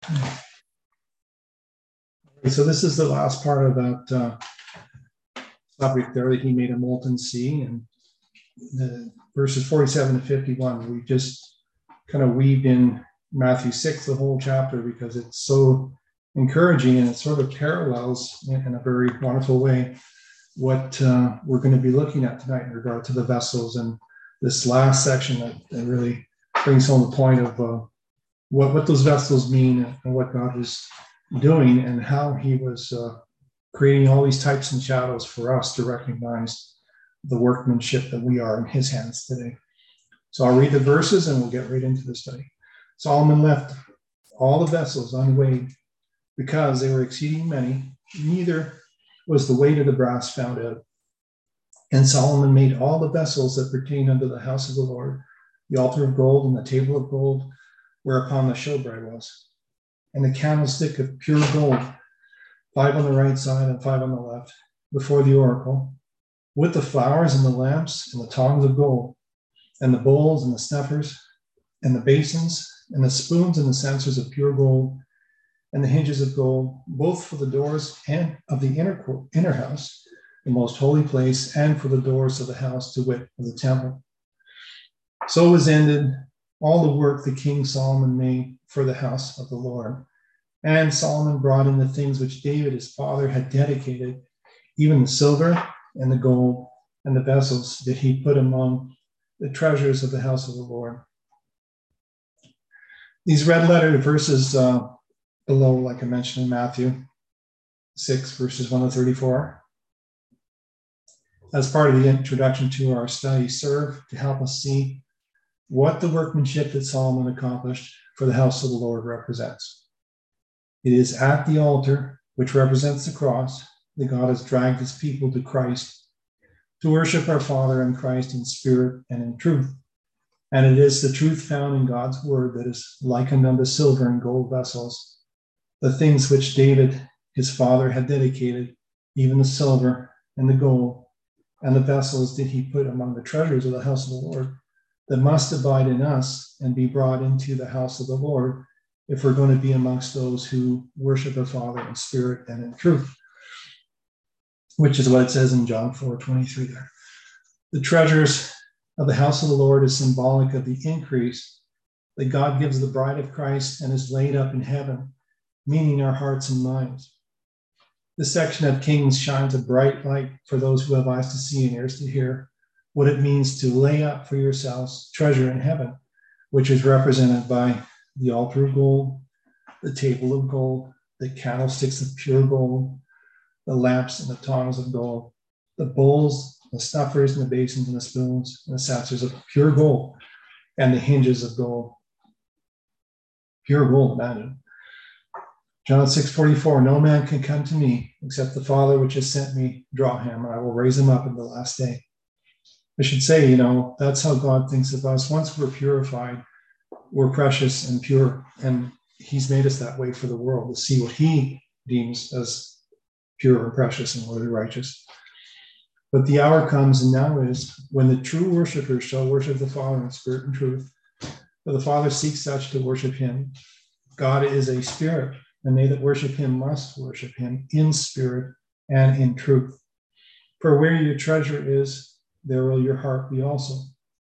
So this is the last part of that topic there that he made a molten sea, and the verses 47 to 51. We just kind of weaved in Matthew 6, the whole chapter, because it's so encouraging and it sort of parallels in a very wonderful way what we're going to be looking at tonight in regard to the vessels, and this last section that really brings home the point of what those vessels mean and what God was doing and how he was creating all these types and shadows for us to recognize the workmanship that we are in his hands today. So I'll read the verses and we'll get right into the study. Solomon left all the vessels unweighed because they were exceeding many, neither was the weight of the brass found out. And Solomon made all the vessels that pertain unto the house of the Lord, the altar of gold and the table of gold, whereupon the showbread was, and the candlestick of pure gold, 5 on the right side and 5 on the left, before the oracle, with the flowers and the lamps and the tongs of gold, and the bowls and the snuffers, and the basins, and the spoons and the censers of pure gold, and the hinges of gold, both for the doors and of the inner house, the most holy place, and for the doors of the house, to wit, of the temple. So was ended all the work the king Solomon made for the house of the Lord. And Solomon brought in the things which David his father had dedicated, even the silver and the gold and the vessels that he put among the treasures of the house of the Lord. These red letter verses below, like I mentioned in Matthew 6, verses 1 to 34, as part of the introduction to our study, serve to help us see what the workmanship that Solomon accomplished for the house of the Lord represents. It is at the altar, which represents the cross, that God has dragged his people to Christ to worship our Father in Christ in spirit and in truth. And it is the truth found in God's word that is likened unto silver and gold vessels, the things which David his father had dedicated, even the silver and the gold, and the vessels did he put among the treasures of the house of the Lord, that must abide in us and be brought into the house of the Lord, if we're going to be amongst those who worship the Father in spirit and in truth, which is what it says in John 4:23 there. The treasures of the house of the Lord is symbolic of the increase that God gives the bride of Christ and is laid up in heaven, meaning our hearts and minds. This section of Kings shines a bright light for those who have eyes to see and ears to hear what it means to lay up for yourselves treasure in heaven, which is represented by the altar of gold, the table of gold, the candlesticks of pure gold, the lamps and the tongs of gold, the bowls, the snuffers and the basins and the spoons and the censers of pure gold, and the hinges of gold. Pure gold, imagine. John 6:44, no man can come to me except the Father which has sent me draw him, and I will raise him up in the last day. I should say, that's how God thinks of us. Once we're purified, we're precious and pure, and he's made us that way for the world to see what he deems as pure and precious and worthy righteous. But the hour comes, and now is, when the true worshipers shall worship the Father in spirit and truth. For the Father seeks such to worship him. God is a spirit, and they that worship him must worship him in spirit and in truth. For where your treasure is, there will your heart be also.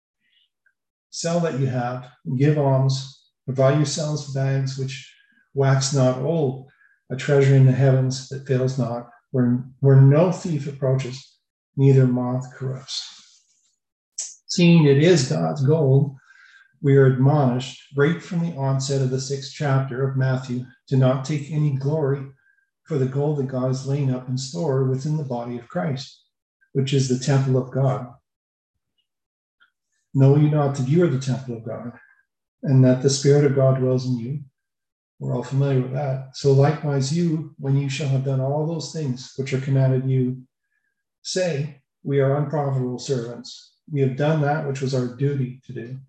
Sell that you have, and give alms, and buy yourselves bags which wax not old, a treasure in the heavens that fails not, where no thief approaches, neither moth corrupts. Seeing it is God's gold, we are admonished right from the onset of the 6th chapter of Matthew to not take any glory for the gold that God is laying up in store within the body of Christ, which is the temple of God. Know you not that you are the temple of God, and that the Spirit of God dwells in you? We're all familiar with that. So likewise you, when you shall have done all those things which are commanded you, say, we are unprofitable servants. We have done that which was our duty to do.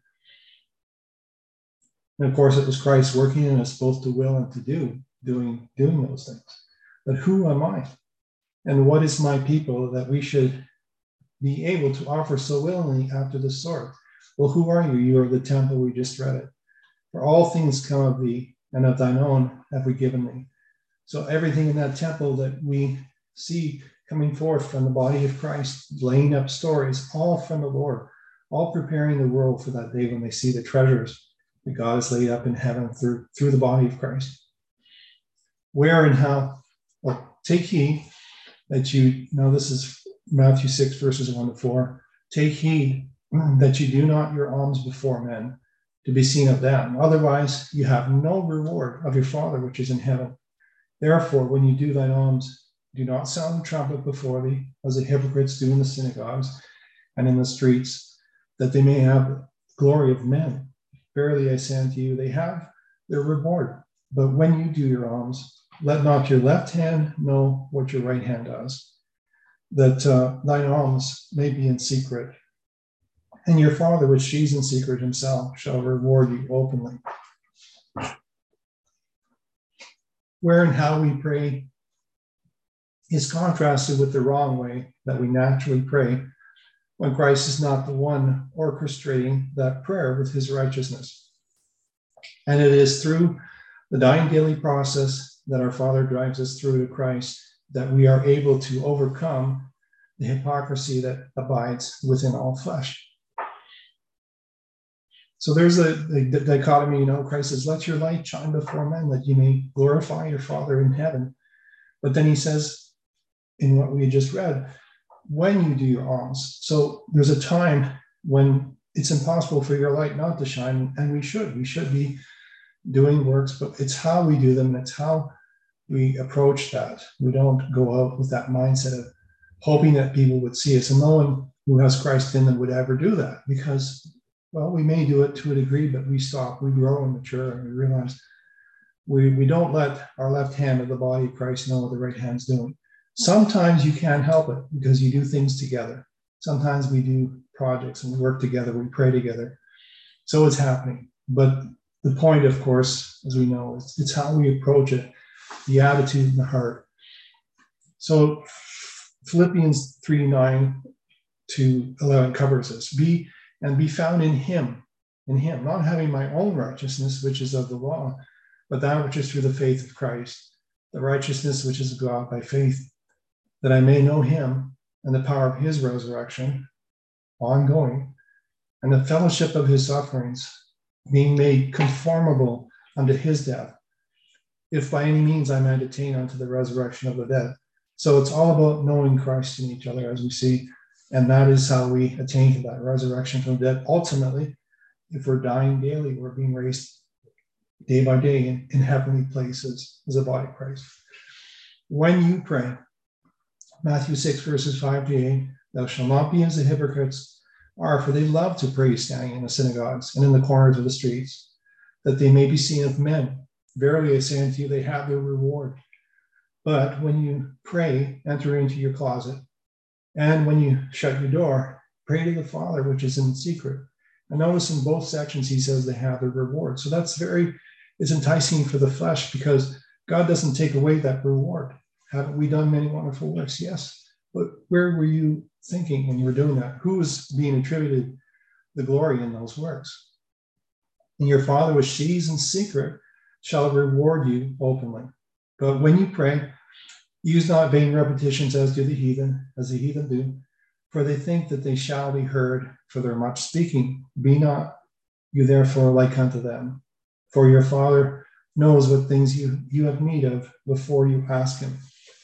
And of course, it was Christ working in us both to will and to do, doing those things. But who am I? And what is my people that we should be able to offer so willingly after this sort? Well, who are you? You are the temple, we just read it. For all things come of thee, and of thine own have we given thee. So everything in that temple that we see coming forth from the body of Christ, laying up stories, all from the Lord, all preparing the world for that day when they see the treasures that God has laid up in heaven through the body of Christ. Where and how? Well, take heed that you, now this is Matthew 6, verses 1-4. Take heed that you do not your alms before men to be seen of them. Otherwise, you have no reward of your Father which is in heaven. Therefore, when you do thine alms, do not sound the trumpet before thee, as the hypocrites do in the synagogues and in the streets, that they may have the glory of men. Verily I say unto you, they have their reward. But when you do your alms, let not your left hand know what your right hand does, that thine alms may be in secret. And your Father, which sees in secret himself, shall reward you openly. Where and how we pray is contrasted with the wrong way that we naturally pray when Christ is not the one orchestrating that prayer with his righteousness. And it is through the dying daily process that our Father drives us through to Christ that we are able to overcome the hypocrisy that abides within all flesh. So there's a dichotomy, Christ says, let your light shine before men that you may glorify your Father in heaven. But then he says, in what we just read, when you do your alms. So there's a time when it's impossible for your light not to shine, and we should be doing works, but it's how we do them. It's how we approach that. We don't go out with that mindset of hoping that people would see us, and no one who has Christ in them would ever do that, because, well, we may do it to a degree, but we stop, we grow and mature, and we realize we don't let our left hand of the body of Christ know what the right hand's doing. Sometimes you can't help it because you do things together. Sometimes we do projects and we work together, we pray together. So it's happening. But the point, of course, as we know, it's how we approach it, the attitude and the heart. So Philippians 3:9-11 covers this. Be found in him, not having my own righteousness, which is of the law, but that which is through the faith of Christ, the righteousness which is of God by faith, that I may know him and the power of his resurrection, ongoing, and the fellowship of his sufferings, being made conformable unto his death, if by any means I might attain unto the resurrection of the dead. So it's all about knowing Christ in each other, as we see, and that is how we attain to that resurrection from the dead. Ultimately, if we're dying daily, we're being raised day by day in heavenly places as a body of Christ. When you pray, Matthew 6, verses 5-8, thou shalt not be as the hypocrites are, for they love to pray standing in the synagogues and in the corners of the streets, that they may be seen of men. Verily I say unto you, they have their reward. But when you pray, enter into your closet, and when you shut your door, pray to the Father which is in secret. And notice in both sections he says they have their reward. So it's enticing for the flesh, because God doesn't take away that reward. Haven't we done many wonderful works? Yes. But where were you thinking when you were doing that? Who was being attributed the glory in those works? And your Father which sees in secret shall reward you openly. But when you pray, use not vain repetitions as the heathen do, for they think that they shall be heard for their much speaking. Be not you therefore like unto them, for your Father knows what things you have need of before you ask him.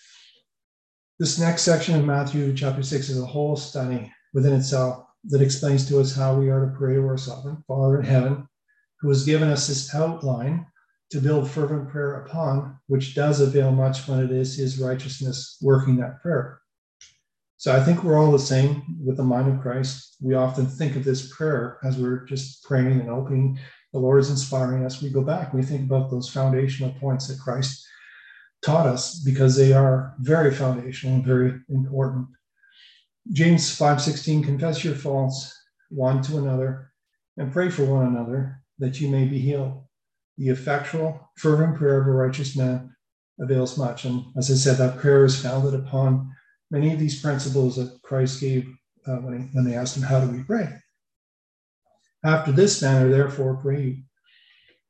This next section of Matthew chapter 6 is a whole study within itself that explains to us how we are to pray to our sovereign Father in heaven, who has given us this outline to build fervent prayer upon, which does avail much when it is his righteousness working that prayer. So I think we're all the same with the mind of Christ. We often think of this prayer as we're just praying and opening. The Lord is inspiring us. We go back, we think about those foundational points that Christ taught us, because they are very foundational and very important. James 5:16, confess your faults one to another and pray for one another that you may be healed. The effectual, fervent prayer of a righteous man avails much. And as I said, that prayer is founded upon many of these principles that Christ gave when they asked him, how do we pray? After this manner, therefore, pray.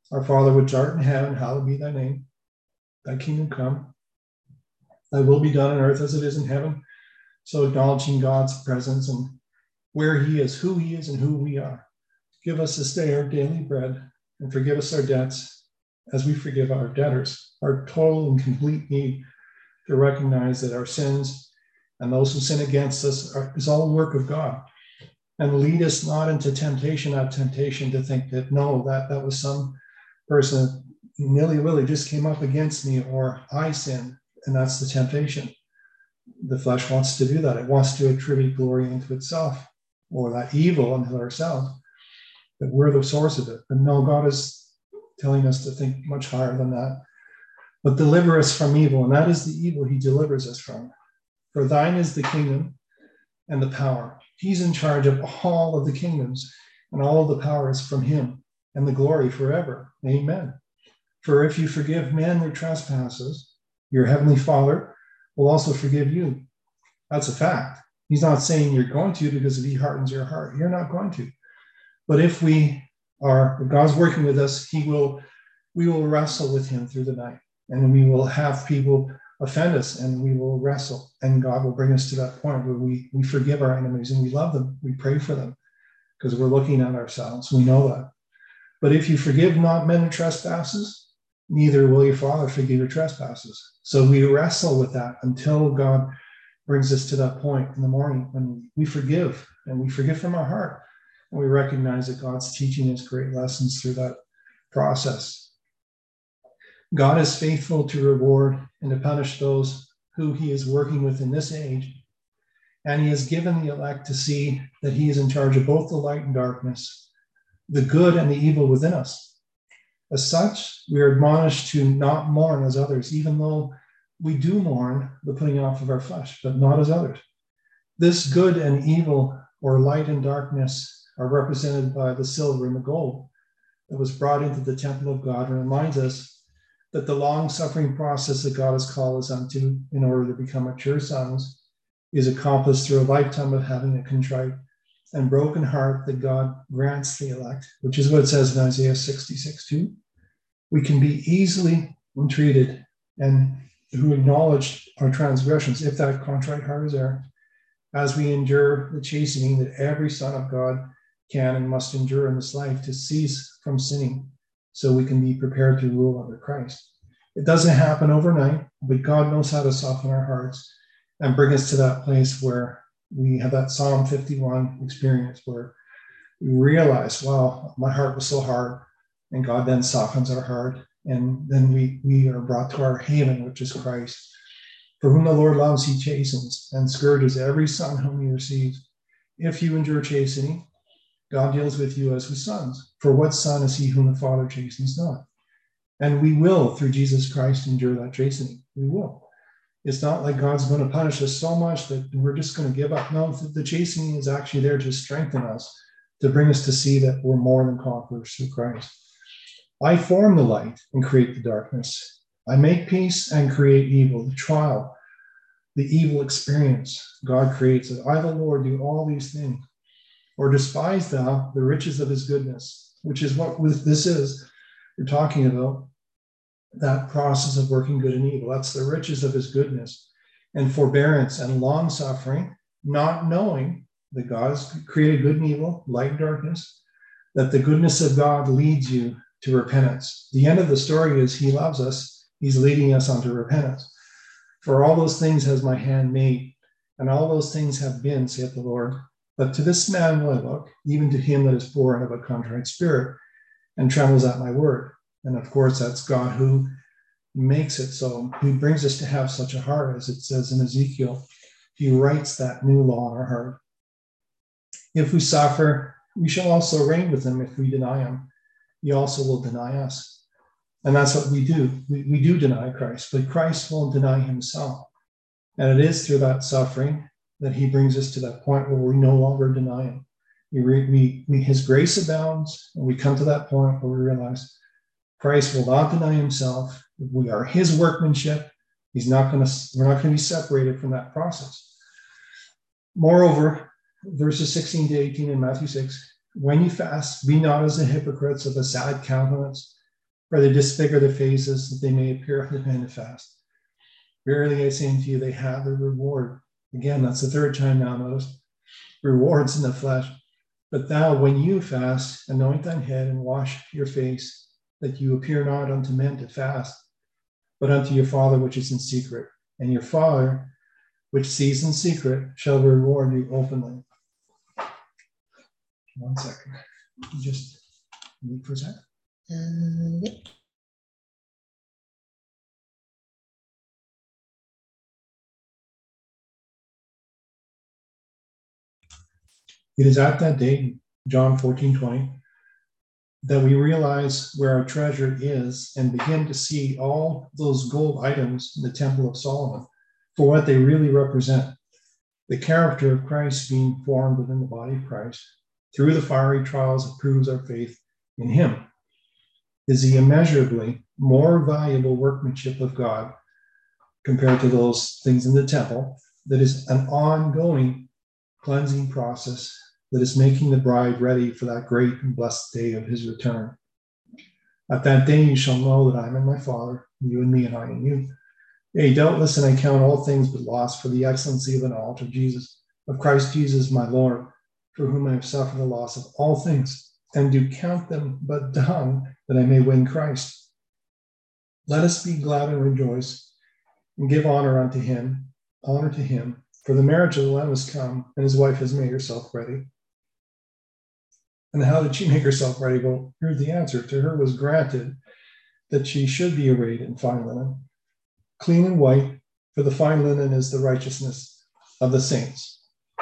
Our Father which art in heaven, hallowed be thy name. Thy kingdom come. Thy will be done on earth as it is in heaven. So acknowledging God's presence and where he is, and who we are. Give us this day our daily bread, and forgive us our debts as we forgive our debtors. Our total and complete need to recognize that our sins and those who sin against us is all the work of God. And lead us not into temptation, to think that, no, that was some person nilly-willy just came up against me, or I sinned, and that's the temptation. The flesh wants to do that. It wants to attribute glory into itself, or that evil unto ourselves, that we're the source of it. But no, God is telling us to think much higher than that. But deliver us from evil, and that is the evil he delivers us from. For thine is the kingdom and the power. He's in charge of all of the kingdoms, and all of the power is from him, and the glory forever. Amen. For if you forgive men their trespasses, your heavenly Father will also forgive you. That's a fact. He's not saying you're going to, because if he hardens your heart, you're not going to. But if God's working with us, we will wrestle with him through the night, and we will have people offend us, and we will wrestle, and God will bring us to that point where we forgive our enemies and we love them. We pray for them because we're looking at ourselves. We know that. But if you forgive not men their trespasses, neither will your Father forgive your trespasses. So we wrestle with that until God brings us to that point in the morning when we forgive, and we forgive from our heart, and we recognize that God's teaching us great lessons through that process. God is faithful to reward and to punish those who he is working with in this age, and he has given the elect to see that he is in charge of both the light and darkness, the good and the evil within us. As such, we are admonished to not mourn as others, even though we do mourn the putting off of our flesh, but not as others. This good and evil, or light and darkness, are represented by the silver and the gold that was brought into the temple of God, and reminds us that the long-suffering process that God has called us unto in order to become mature sons is accomplished through a lifetime of having a contrite and broken heart that God grants the elect, which is what it says in Isaiah 66:2. We can be easily entreated, and who acknowledge our transgressions, if that contrite heart is there, as we endure the chastening that every son of God can and must endure in this life to cease from sinning, so we can be prepared to rule under Christ. It doesn't happen overnight, but God knows how to soften our hearts and bring us to that place where we have that Psalm 51 experience where we realize, wow, my heart was so hard, and God then softens our heart, and then we are brought to our haven, which is Christ. For whom the Lord loves, he chastens and scourges every son whom he receives. If you endure chastening, God deals with you as with sons. For what son is he whom the Father chastens not? And we will, through Jesus Christ, endure that chastening. We will. It's not like God's going to punish us so much that we're just going to give up. No, the chastening is actually there to strengthen us, to bring us to see that we're more than conquerors through Christ. I form the light and create the darkness. I make peace and create evil. The trial, the evil experience, God creates it. I, the Lord, do all these things. Or despise thou the riches of his goodness, which is what this is. We're talking about that process of working good and evil. That's the riches of his goodness and forbearance and long suffering, not knowing that God has created good and evil, light and darkness, that the goodness of God leads you to repentance. The end of the story is he loves us. He's leading us onto repentance. For all those things has my hand made, and all those things have been, saith the Lord. But to this man will I look, even to him that is poor and of a contrite spirit, and trembles at my word. And of course, that's God who makes it so. He brings us to have such a heart, as it says in Ezekiel. He writes that new law in our heart. If we suffer, we shall also reign with him. If we deny him, he also will deny us. And that's what we do. We do deny Christ, but Christ won't deny himself. And it is through that suffering that he brings us to that point where we no longer deny him. His grace abounds, and we come to that point where we realize Christ will not deny himself. We are his workmanship. We're not going to be separated from that process. Moreover, verses 16 to 18 in Matthew 6, when you fast, be not as the hypocrites of a sad countenance, or they disfigure their faces that they may appear unto men to fast. Verily I say unto you, they have their reward. Again, that's the third time now, notice. Rewards in the flesh. But thou, when you fast, anoint thine head and wash your face, that you appear not unto men to fast, but unto your Father which is in secret. And your Father, which sees in secret, shall reward you openly. 1 second. Just wait for a second. Yep. It is at that day, John 14:20, that we realize where our treasure is and begin to see all those gold items in the Temple of Solomon for what they really represent. The character of Christ being formed within the body of Christ through the fiery trials that proves our faith in him is the immeasurably more valuable workmanship of God compared to those things in the temple that is an ongoing cleansing process that is making the bride ready for that great and blessed day of his return. At that day you shall know that I am in my Father, you in me, and I in you. Yea, doubtless, and I count all things but loss for the excellency of the knowledge of Jesus, of Christ Jesus my Lord, for whom I have suffered the loss of all things, and do count them but dung, that I may win Christ. Let us be glad and rejoice, and give honor to him, for the marriage of the Lamb has come, and his wife has made herself ready. And how did she make herself ready? Well, here's the answer. To her was granted that she should be arrayed in fine linen, clean and white, for the fine linen is the righteousness of the saints.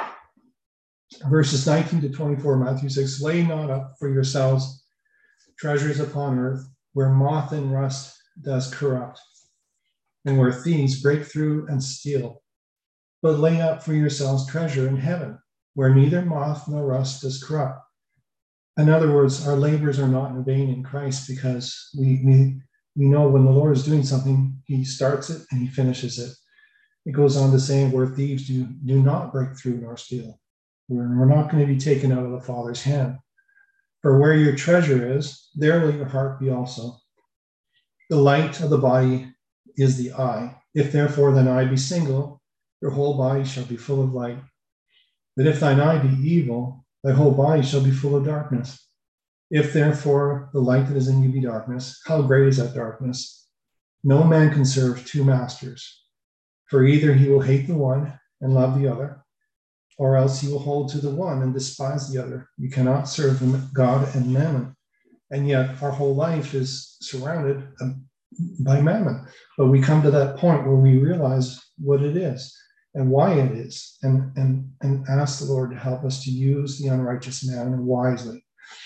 Verses 19 to 24, Matthew 6, lay not up for yourselves treasures upon earth, where moth and rust does corrupt, and where thieves break through and steal. But lay up for yourselves treasure in heaven, where neither moth nor rust does corrupt. In other words, our labors are not in vain in Christ, because we know when the Lord is doing something, he starts it and he finishes it. It goes on to say, where thieves do not break through nor steal. We're not going to be taken out of the Father's hand. For where your treasure is, there will your heart be also. The light of the body is the eye. If therefore thine eye be single, your whole body shall be full of light. But if thine eye be evil, thy whole body shall be full of darkness. If therefore the light that is in you be darkness, how great is that darkness? No man can serve two masters, for either he will hate the one and love the other, or else he will hold to the one and despise the other. You cannot serve God and mammon. And yet our whole life is surrounded by mammon. But we come to that point where we realize what it is and why it is, and ask the Lord to help us to use the unrighteous mammon wisely.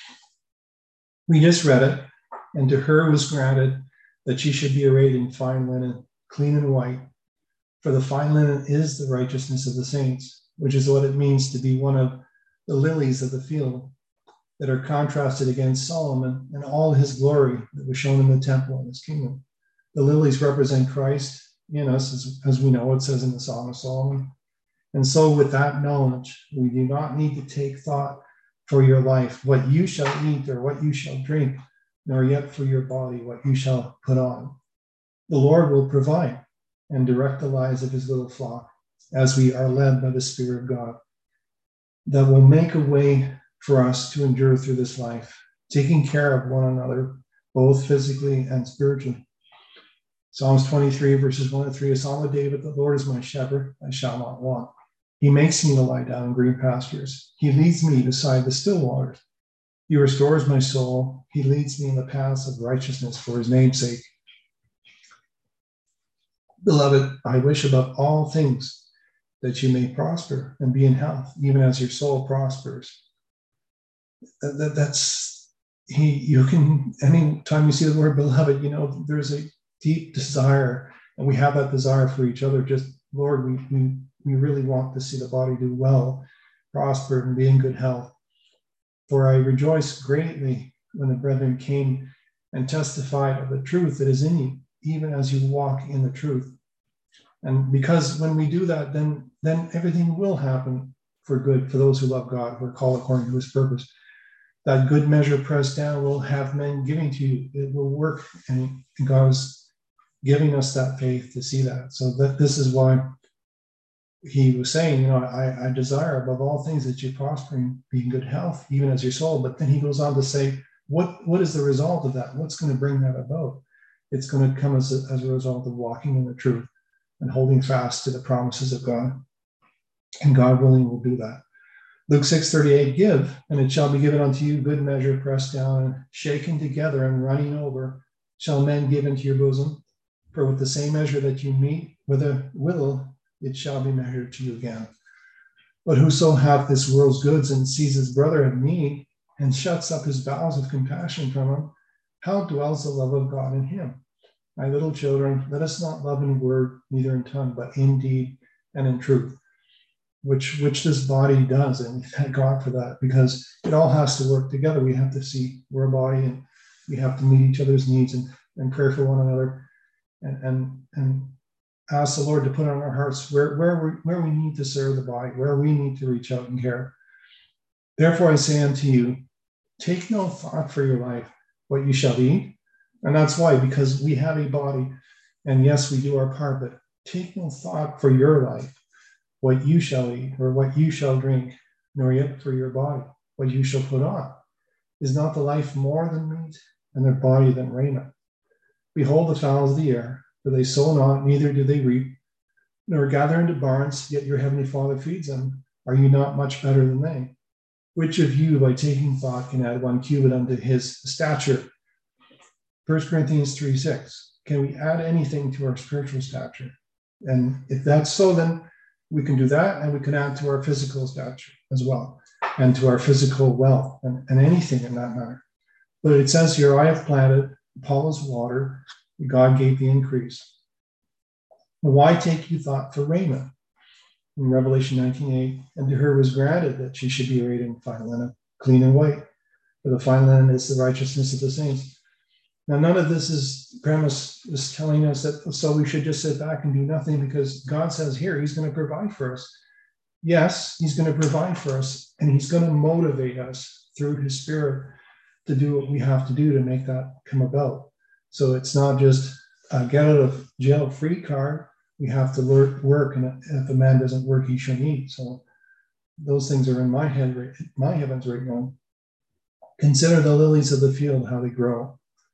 We just read it, and to her was granted that she should be arrayed in fine linen, clean and white, for the fine linen is the righteousness of the saints, which is what it means to be one of the lilies of the field that are contrasted against Solomon and all his glory that was shown in the temple and his kingdom. The lilies represent Christ in us, as we know, it says in the Song of Solomon. And so with that knowledge, we do not need to take thought for your life, what you shall eat or what you shall drink, nor yet for your body, what you shall put on. The Lord will provide and direct the lives of his little flock as we are led by the Spirit of God, that will make a way for us to endure through this life, taking care of one another, both physically and spiritually. Psalms 23, verses 1 to 3, a Psalm of David, the Lord is my shepherd, I shall not want. He makes me to lie down in green pastures. He leads me beside the still waters. He restores my soul. He leads me in the paths of righteousness for his name's sake. Beloved, I wish above all things that you may prosper and be in health, even as your soul prospers. You can, anytime you see the word beloved, there's a deep desire, and we have that desire for each other. Just, Lord, we really want to see the body do well, prosper, and be in good health. For I rejoice greatly when the brethren came and testified of the truth that is in you, even as you walk in the truth. And because when we do that, then everything will happen for good for those who love God, who are called according to his purpose. That good measure pressed down will have men giving to you. It will work, and God is giving us that faith to see that. So that this is why he was saying, I desire above all things that you prosper and be in good health, even as your soul. But then he goes on to say, what is the result of that? What's going to bring that about? It's going to come as a result of walking in the truth and holding fast to the promises of God. And God willing will do that. Luke 6:38, give, and it shall be given unto you, good measure, pressed down and shaken together and running over, shall men give into your bosom. For with the same measure that you meet with a will, it shall be measured to you again. But whoso hath this world's goods and sees his brother in need and shuts up his bowels of compassion from him, how dwells the love of God in him? My little children, let us not love in word, neither in tongue, but in deed and in truth, which this body does. And we thank God for that, because it all has to work together. We have to see we're a body, and we have to meet each other's needs and pray for one another and ask the Lord to put on our hearts where we need to serve the body, where we need to reach out and care. Therefore I say unto you, take no thought for your life, what you shall eat. And that's why, because we have a body, and yes, we do our part, but take no thought for your life, what you shall eat or what you shall drink, nor yet for your body, what you shall put on. Is not the life more than meat, and their body than raiment? Behold the fowls of the air, for they sow not, neither do they reap, nor gather into barns, yet your heavenly Father feeds them. Are you not much better than they? Which of you, by taking thought, can add 1 cubit unto his stature? 1 Corinthians 3:6. Can we add anything to our spiritual stature? And if that's so, then we can do that, and we can add to our physical stature as well, and to our physical wealth, and anything in that matter. But it says here, I have planted, Apollos watered, God gave the increase. Why take you thought for raiment? In Revelation 19:8, and to her was granted that she should be arrayed in fine linen, clean and white, for the fine linen is the righteousness of the saints. Now, none of this premise is telling us that so we should just sit back and do nothing, because God says here he's going to provide for us. Yes, he's going to provide for us, and he's going to motivate us through his Spirit to do what we have to do to make that come about. So it's not just a get out of jail free card. We have to work, and if a man doesn't work, he shouldn't eat. So those things are in my heavens right now. Consider the lilies of the field, how they grow.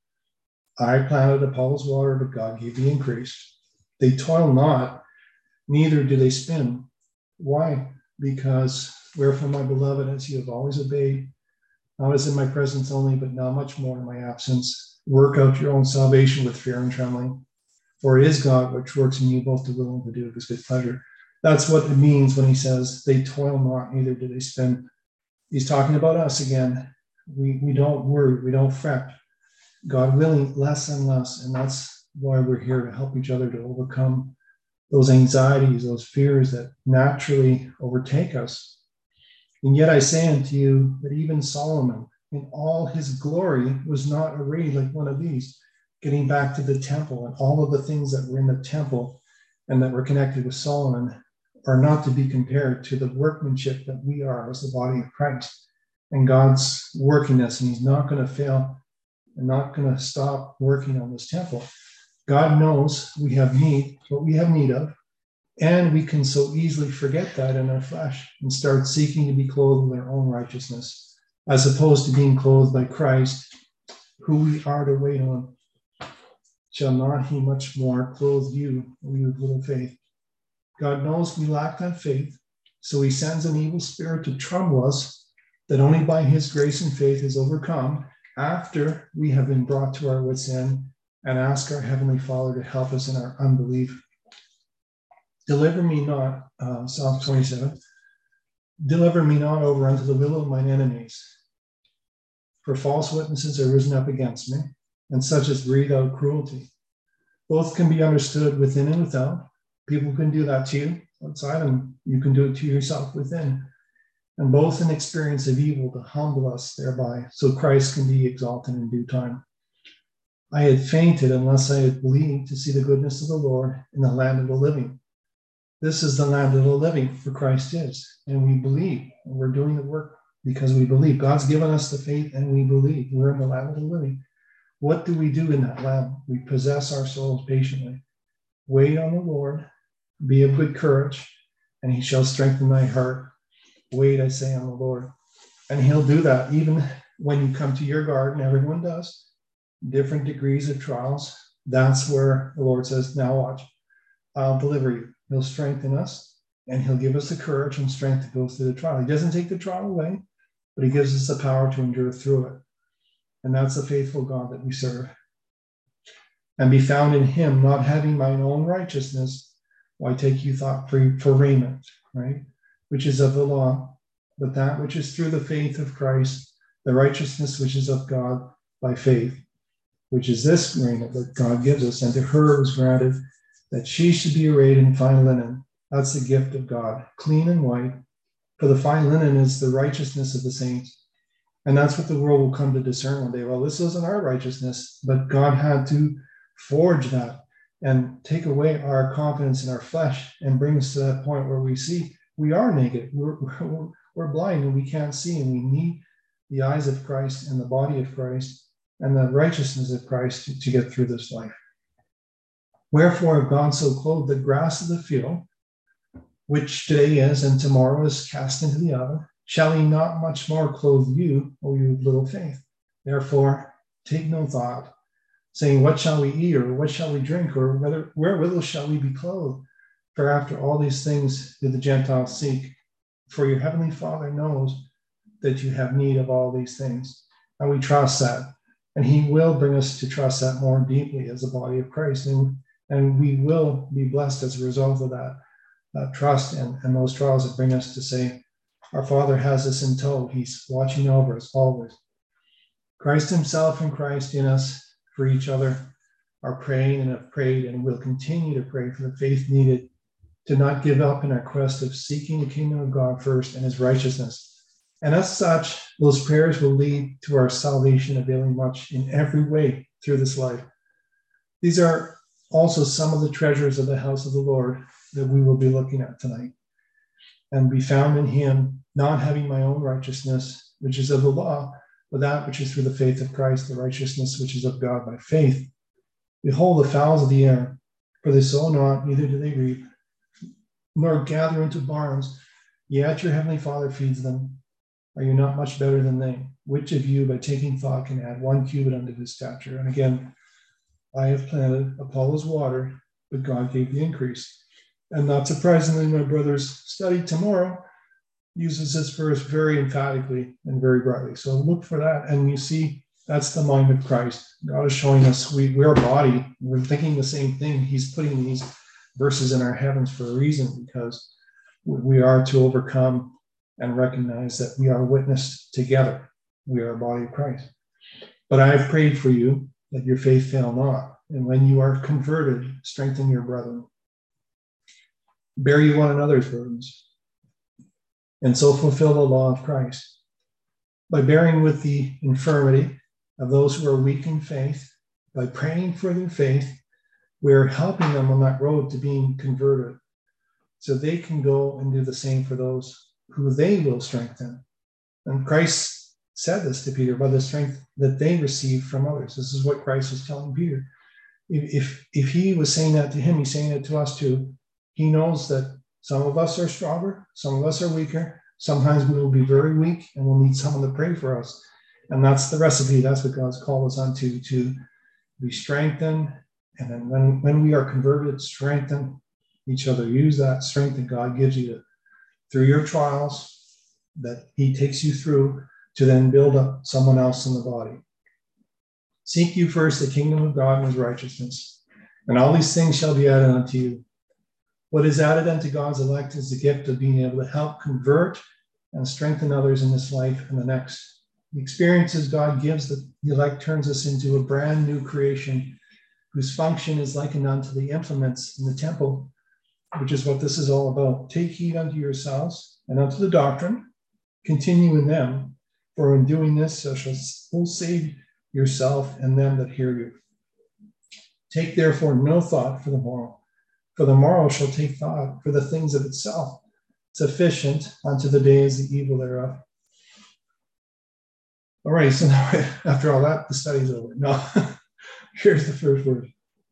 I planted, Apollos watered, but God gave the increase. They toil not, neither do they spin. Why? Because wherefore, my beloved, as you have always obeyed, not as in my presence only, but now much more in my absence, work out your own salvation with fear and trembling. For it is God which works in you both to will and to do of his good pleasure. That's what it means when he says they toil not, neither do they spin. He's talking about us again. We don't worry, we don't fret. God willing, less and less. And that's why we're here, to help each other to overcome those anxieties, those fears that naturally overtake us. And yet I say unto you that even Solomon, in all his glory, was not arrayed like one of these. Getting back to the temple, and all of the things that were in the temple and that were connected with Solomon are not to be compared to the workmanship that we are as the body of Christ. And God's working us, and he's not going to fail and not going to stop working on this temple. God knows we have need, what we have need of, and we can so easily forget that in our flesh and start seeking to be clothed with our own righteousness, as opposed to being clothed by Christ, who we are to wait on. Shall not he much more clothe you, with little faith? God knows we lack that faith, so he sends an evil spirit to trouble us, that only by his grace and faith is overcome, after we have been brought to our wits' end, and ask our Heavenly Father to help us in our unbelief. Deliver me not, Psalm 27, deliver me not over unto the will of mine enemies. For false witnesses are risen up against me, and such as breathe out cruelty. Both can be understood within and without. People can do that to you outside, and you can do it to yourself within. And both an experience of evil to humble us thereby, so Christ can be exalted in due time. I had fainted unless I had believed to see the goodness of the Lord in the land of the living. This is the land of the living, for Christ is, and we believe, and we're doing the work because we believe. God's given us the faith and we believe. We're in the land of the living. What do we do in that land? We possess our souls patiently. Wait on the Lord, be of good courage, and he shall strengthen thy heart. Wait, I say, on the Lord. And he'll do that even when you come to your garden. Everyone does. Different degrees of trials. That's where the Lord says, now watch. I'll deliver you. He'll strengthen us, and he'll give us the courage and strength to go through the trial. He doesn't take the trial away, but he gives us the power to endure through it. And that's the faithful God that we serve. And be found in him, not having mine own righteousness. Why take you thought for raiment, right? Which is of the law, but that which is through the faith of Christ, the righteousness which is of God by faith, which is this raiment that God gives us. And to her was granted that she should be arrayed in fine linen. That's the gift of God, clean and white. For the fine linen is the righteousness of the saints. And that's what the world will come to discern one day. Well, this wasn't our righteousness, but God had to forge that and take away our confidence in our flesh and bring us to that point where we see we are naked. We're blind and we can't see, and we need the eyes of Christ and the body of Christ and the righteousness of Christ to get through this life. Wherefore, if God so clothed the grass of the field, which today is and tomorrow is cast into the oven, shall he not much more clothe you, O you of little faith? Therefore, take no thought, saying, what shall we eat, or what shall we drink, or wherewithal shall we be clothed? For after all these things do the Gentiles seek. For your heavenly Father knows that you have need of all these things. And we trust that. And he will bring us to trust that more deeply as the body of Christ. And we will be blessed as a result of that trust and those trials that bring us to say, our Father has us in tow. He's watching over us always. Christ himself and Christ in us for each other are praying and have prayed and will continue to pray for the faith needed to not give up in our quest of seeking the kingdom of God first and his righteousness. And as such, those prayers will lead to our salvation availing much in every way through this life. These are also some of the treasures of the house of the Lord that we will be looking at tonight. And be found in him, not having my own righteousness, which is of the law, but that which is through the faith of Christ, the righteousness which is of God by faith. Behold the fowls of the air, for they sow not, neither do they reap, nor gather into barns, yet your heavenly Father feeds them. Are you not much better than they? Which of you, by taking thought, can add 1 cubit unto his stature? And again, I have planted, Apollos watered, but God gave the increase. And not surprisingly, my brother's study tomorrow uses this verse very emphatically and very brightly. So look for that. And you see, that's the mind of Christ. God is showing us we're a body. We're thinking the same thing. He's putting these verses in our heavens for a reason, because we are to overcome and recognize that we are witnessed together. We are a body of Christ. But I have prayed for you that your faith fail not. And when you are converted, strengthen your brethren. Bear you one another's burdens, and so fulfill the law of Christ. By bearing with the infirmity of those who are weak in faith, by praying for their faith, we are helping them on that road to being converted, so they can go and do the same for those who they will strengthen. And Christ said this to Peter, by the strength that they receive from others. This is what Christ was telling Peter. If he was saying that to him, he's saying it to us too. He knows that some of us are stronger, some of us are weaker. Sometimes we will be very weak and we'll need someone to pray for us. And that's the recipe. That's what God's called us on to be strengthened. And then when we are converted, strengthen each other. Use that strength that God gives you through your trials that he takes you through to then build up someone else in the body. Seek you first the kingdom of God and his righteousness, and all these things shall be added unto you. What is added unto God's elect is the gift of being able to help convert and strengthen others in this life and the next. The experiences God gives the elect turns us into a brand new creation whose function is likened unto the implements in the temple, which is what this is all about. Take heed unto yourselves and unto the doctrine. Continue in them, for in doing this thou shalt save yourself and them that hear you. Take therefore no thought for the morrow, for the morrow shall take thought for the things of itself. Sufficient unto the day is the evil thereof. All right, so now after all that, the study's over. No, here's the first word.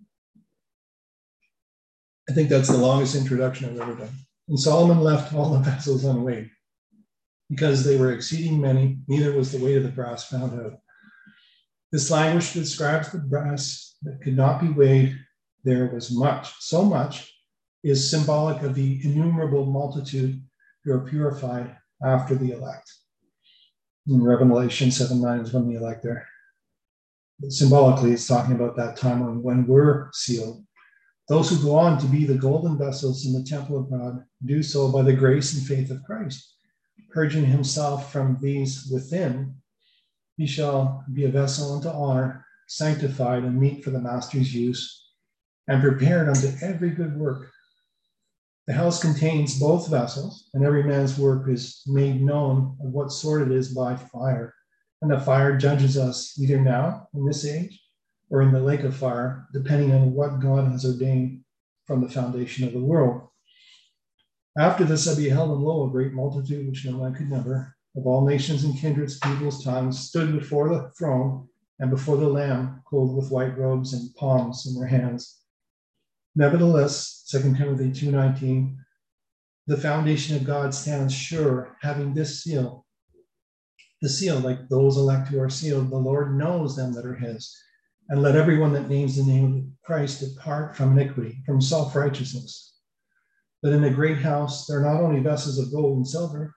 I think that's the longest introduction I've ever done. And Solomon left all the vessels unweighed, because they were exceeding many, neither was the weight of the brass found out. This language describes the brass that could not be weighed. There was much. So much is symbolic of the innumerable multitude who are purified after the elect. In Revelation 7:9 is when the elect are. Symbolically, it's talking about that time when we're sealed. Those who go on to be the golden vessels in the temple of God do so by the grace and faith of Christ. Purging himself from these within, he shall be a vessel unto honor, sanctified and meet for the master's use, and prepared unto every good work. The house contains both vessels, and every man's work is made known of what sort it is by fire. And the fire judges us either now, in this age, or in the lake of fire, depending on what God has ordained from the foundation of the world. After this I beheld, and lo, a great multitude, which no man could number, of all nations and kindreds, peoples, tongues, stood before the throne and before the Lamb, clothed with white robes and palms in their hands. Nevertheless, 2 Timothy 2:19, the foundation of God stands sure, having this seal. The seal, like those elect who are sealed, the Lord knows them that are his. And let everyone that names the name of Christ depart from iniquity, from self-righteousness. But in the great house, there are not only vessels of gold and silver,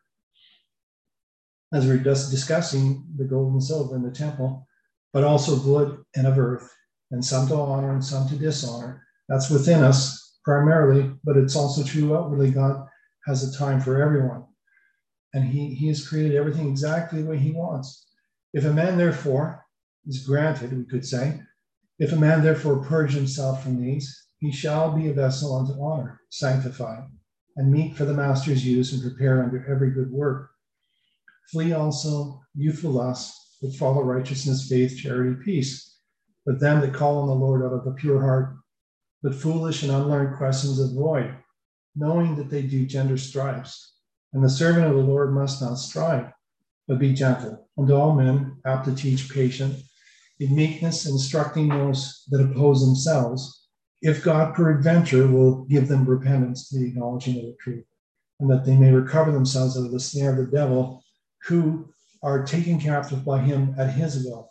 as we're just discussing the gold and silver in the temple, but also wood and of earth, and some to honor and some to dishonor. That's within us primarily, but it's also true outwardly. God has a time for everyone. And he has created everything exactly the way he wants. If a man, therefore, is granted, we could say, if a man therefore purge himself from these, he shall be a vessel unto honor, sanctified, and meet for the master's use, and prepare under every good work. Flee also youthful lusts, which follow righteousness, faith, charity, peace, with them that call on the Lord out of a pure heart. But foolish and unlearned questions avoid, knowing that they do gender strifes. And the servant of the Lord must not strive, but be gentle unto all men, apt to teach, patient, in meekness, instructing those that oppose themselves, if God peradventure will give them repentance to the acknowledging of the truth, and that they may recover themselves out of the snare of the devil, who are taken captive by him at his will.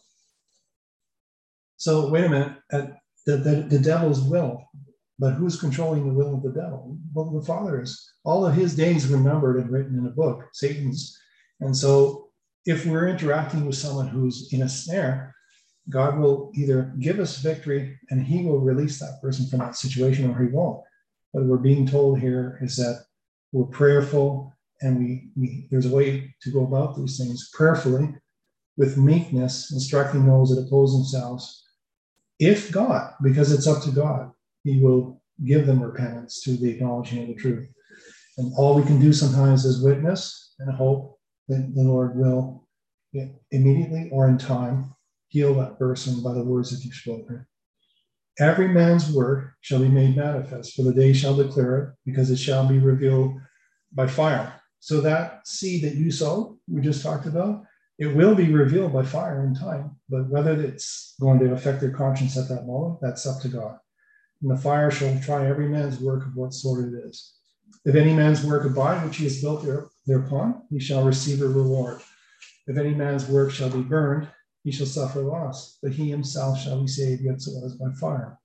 So wait a minute, at the devil's will, but who's controlling the will of the devil? Well, the Father is. All of his days were numbered and written in a book, Satan's. And so if we're interacting with someone who's in a snare, God will either give us victory and he will release that person from that situation, or he won't. What we're being told here is that we're prayerful, and we there's a way to go about these things prayerfully, with meekness, instructing those that oppose themselves. If God, because it's up to God, he will give them repentance to the acknowledging of the truth. And all we can do sometimes is witness and hope that the Lord will immediately or in time heal that person by the words that you've spoken. Every man's work shall be made manifest, for the day shall declare it, because it shall be revealed by fire. So that seed that you sow, we just talked about, it will be revealed by fire in time, but whether it's going to affect their conscience at that moment, that's up to God. And the fire shall try every man's work of what sort it is. If any man's work abide, which he has built thereupon, he shall receive a reward. If any man's work shall be burned, he shall suffer loss, but he himself shall be saved, yet so as by fire.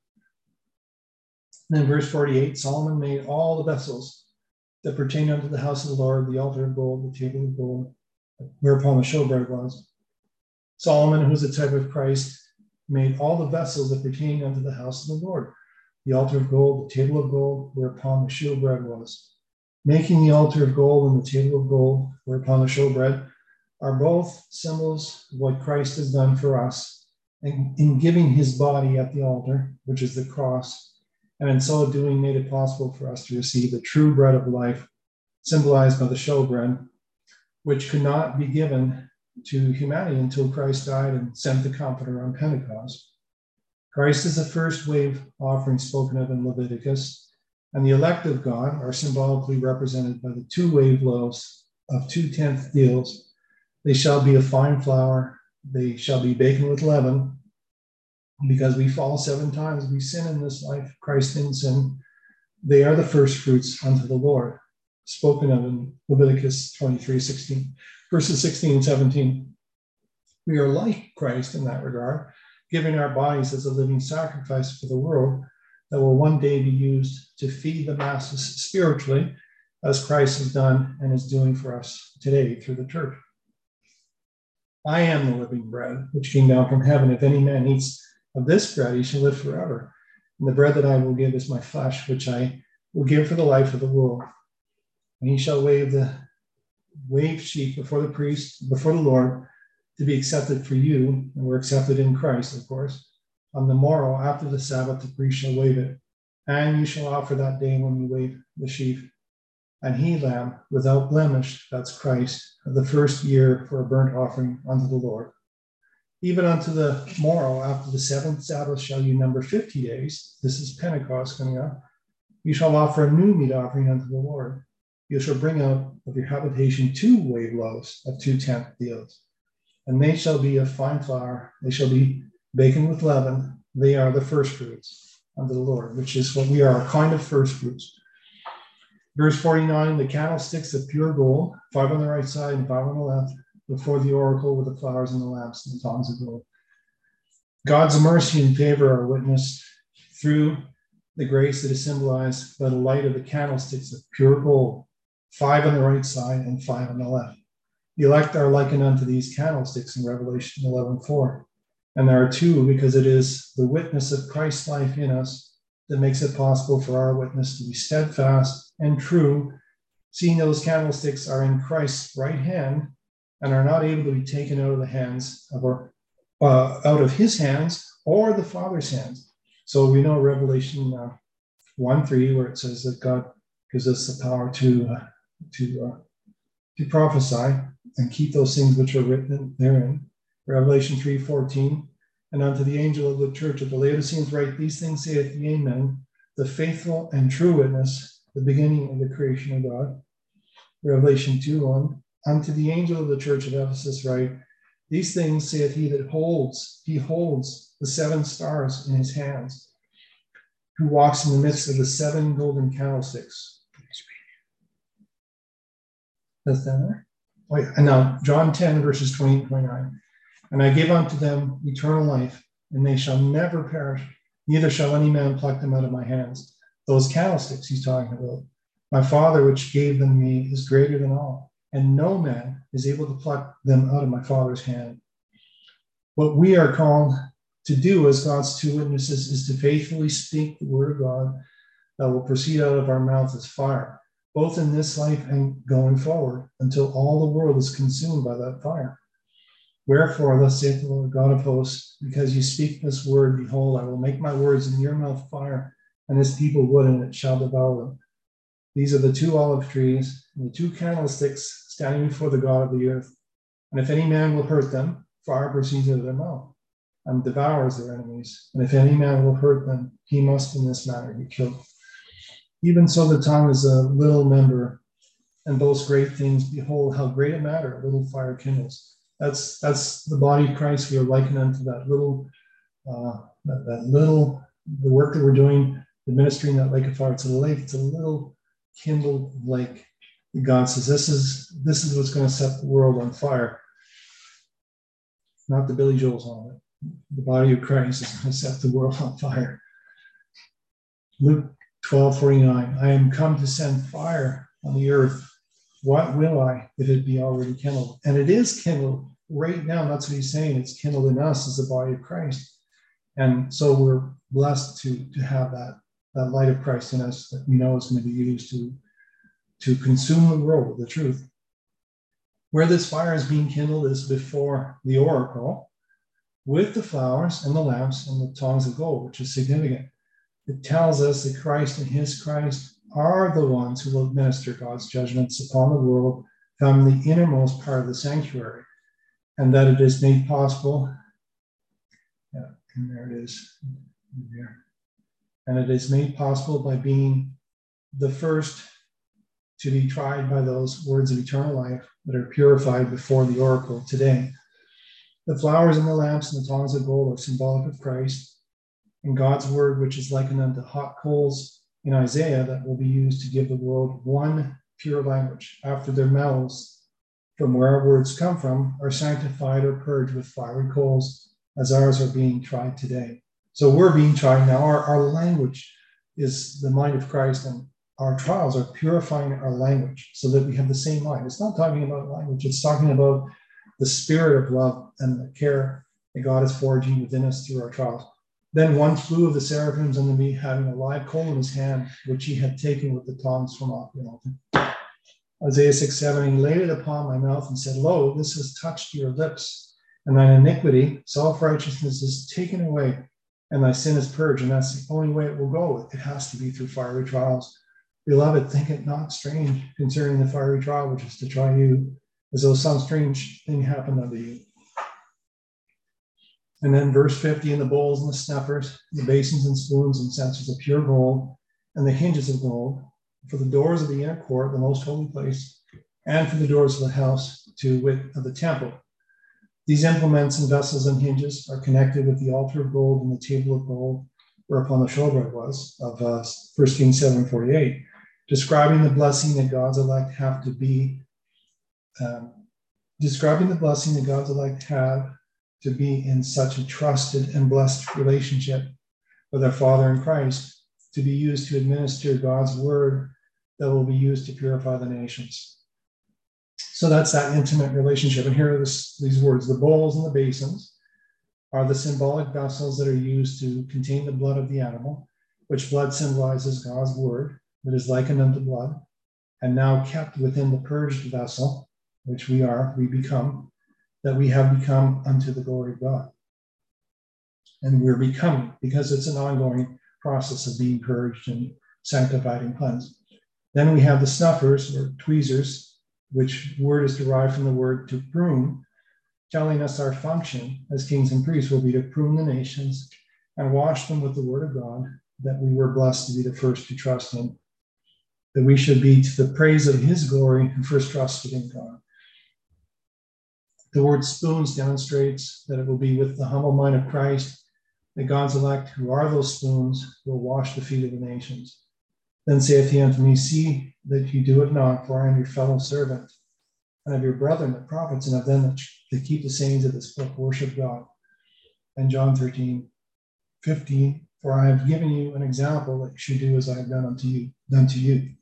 And then verse 48, Solomon made all the vessels that pertain unto the house of the Lord, the altar of gold, the table of gold, whereupon the showbread was. Solomon, who is a type of Christ, made all the vessels that pertain unto the house of the Lord, the altar of gold, the table of gold, whereupon the showbread was. Making the altar of gold and the table of gold, whereupon the showbread, are both symbols of what Christ has done for us in giving his body at the altar, which is the cross, and in so doing made it possible for us to receive the true bread of life, symbolized by the showbread, which could not be given to humanity until Christ died and sent the Comforter on Pentecost. Christ is the first wave offering spoken of in Leviticus, and the elect of God are symbolically represented by the 2 wave loaves of 2/10 deals. They shall be of fine flour, They shall be baken with leaven, because we fall 7 times. We sin in this life. Christ didn't sin. They are the first fruits unto the Lord, spoken of in Leviticus 23:16, verses 16 and 17. We are like Christ in that regard, giving our bodies as a living sacrifice for the world that will one day be used to feed the masses spiritually, as Christ has done and is doing for us today through the church. I am the living bread which came down from heaven. If any man eats of this bread, he shall live forever. And the bread that I will give is my flesh, which I will give for the life of the world. And he shall wave sheep before the priest, before the Lord, to be accepted for you. And we're accepted in Christ, of course. On the morrow, after the Sabbath, the priest shall wave it. And you shall offer that day when you wave the sheaf an he lamb without blemish, that's Christ, of the first year for a burnt offering unto the Lord. Even unto the morrow, after the 7th Sabbath, shall you number 50 days. This is Pentecost coming up. You shall offer a new meat offering unto the Lord. You shall bring out of your habitation 2 wave loaves of 2 tenth deals. And they shall be of fine flour. They shall be baken with leaven. They are the first fruits unto the Lord, which is what we are, a kind of first fruits. Verse 49, the candlesticks of pure gold, 5 on the right side and 5 on the left, before the oracle with the flowers and the lamps and the tongs of gold. God's mercy and favor are witnessed through the grace that is symbolized by the light of the candlesticks of pure gold, 5 on the right side and 5 on the left. The elect are likened unto these candlesticks in Revelation 11:4. And there are 2, because it is the witness of Christ's life in us that makes it possible for our witness to be steadfast and true, seeing those candlesticks are in Christ's right hand and are not able to be taken out of the hands of out of his hands or the Father's hands. So we know Revelation 1:3, where it says that God gives us the power to prophesy and keep those things which are written therein. Revelation 3:14, and unto the angel of the church of the Laodiceans write, these things saith the Amen, the faithful and true witness, the beginning of the creation of God. Revelation 2:1, unto the angel of the church of Ephesus write, these things saith he that holds the 7 stars in his hands, who walks in the midst of the 7 golden candlesticks. That's down there. Oh, yeah. And now John 10, verses 20 and 29. And I give unto them eternal life, and they shall never perish, neither shall any man pluck them out of my hands. Those candlesticks he's talking about. My Father, which gave them me, is greater than all, and no man is able to pluck them out of my Father's hand. What we are called to do as God's 2 witnesses is to faithfully speak the word of God that will proceed out of our mouth as fire, both in this life and going forward, until all the world is consumed by that fire. Wherefore, thus saith the Lord God of hosts, because you speak this word, behold, I will make my words in your mouth fire, and his people wood, and it shall devour them. These are the 2 olive trees, and the 2 candlesticks standing before the God of the earth. And if any man will hurt them, fire proceeds out of their mouth, and devours their enemies. And if any man will hurt them, he must in this manner be killed. Even so the tongue is a little member, and boasts great things. Behold, how great a matter a little fire kindles. That's the body of Christ. We are likened unto that little, the work that we're doing, administering that lake of fire. It's a lake. It's a little kindled lake. God says this is what's going to set the world on fire. Not the Billy Joel's on it. The body of Christ is going to set the world on fire. Luke 12:49. I am come to send fire on the earth. What will I if it be already kindled? And it is kindled right now. That's what he's saying. It's kindled in us as the body of Christ. And so we're blessed to have that light of Christ in us that we know is going to be used to consume the world with the truth. Where this fire is being kindled is before the oracle with the flowers and the lamps and the tongs of gold, which is significant. It tells us that Christ and his Christ are the ones who will administer God's judgments upon the world from the innermost part of the sanctuary, and that it is made possible. Yeah, and there it is. There. And it is made possible by being the first to be tried by those words of eternal life that are purified before the oracle today. The flowers and the lamps and the tongs of gold are symbolic of Christ, and God's word, which is likened unto hot coals in Isaiah, that will be used to give the world one pure language, after their mouths, from where our words come from, are sanctified or purged with fiery coals, as ours are being tried today. So we're being tried now. Our language is the mind of Christ, and our trials are purifying our language so that we have the same mind. It's not talking about language, it's talking about the spirit of love and the care that God is forging within us through our trials. Then one flew of the seraphims unto me, having a live coal in his hand, which he had taken with the tongs from off the altar. Isaiah 6:7, he laid it upon my mouth and said, Lo, this has touched your lips, and thine iniquity, self-righteousness, is taken away, and thy sin is purged. And that's the only way it will go. It has to be through fiery trials. Beloved, think it not strange concerning the fiery trial, which is to try you, as though some strange thing happened unto you. And then verse 50, and the bowls and the snuffers, the basins and spoons and censers of pure gold, and the hinges of gold, for the doors of the inner court, the most holy place, and for the doors of the house, to wit, of the temple. These implements and vessels and hinges are connected with the altar of gold and the table of gold, whereupon the showbread was, of 1 Kings 7:48, describing the blessing that God's elect have to be, describing the blessing that God's elect have to be in such a trusted and blessed relationship with our Father in Christ, to be used to administer God's word that will be used to purify the nations. So that's that intimate relationship. And here are these words: the bowls and the basins are the symbolic vessels that are used to contain the blood of the animal, which blood symbolizes God's word that is likened unto blood, and now kept within the purged vessel, which we become, that we have become unto the glory of God. And we're becoming, because it's an ongoing process of being purged and sanctified and cleansed. Then we have the snuffers or tweezers, which word is derived from the word to prune, telling us our function as kings and priests will be to prune the nations and wash them with the word of God, that we were blessed to be the first to trust him, that we should be to the praise of his glory who first trusted in God. The word spoons demonstrates that it will be with the humble mind of Christ that God's elect, who are those spoons, will wash the feet of the nations. Then saith he unto me, See that you do it not, for I am your fellow servant, and of your brethren the prophets, and of them that keep the sayings of this book, worship God. And John 13:15, for I have given you an example that you should do as I have done to you.